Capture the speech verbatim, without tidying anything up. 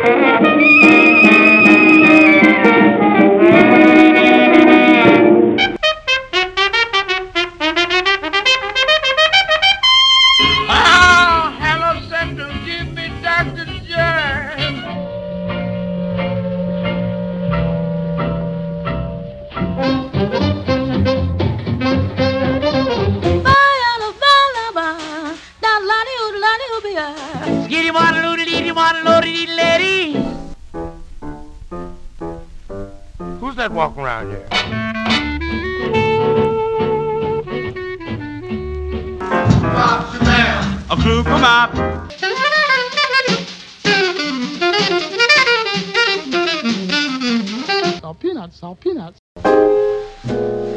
Oh, hello, Central, give me Doctor John. Skitty water loody dee water loady dee lady. Who's that walking around here? A crew come up. Salt peanuts, salt peanuts.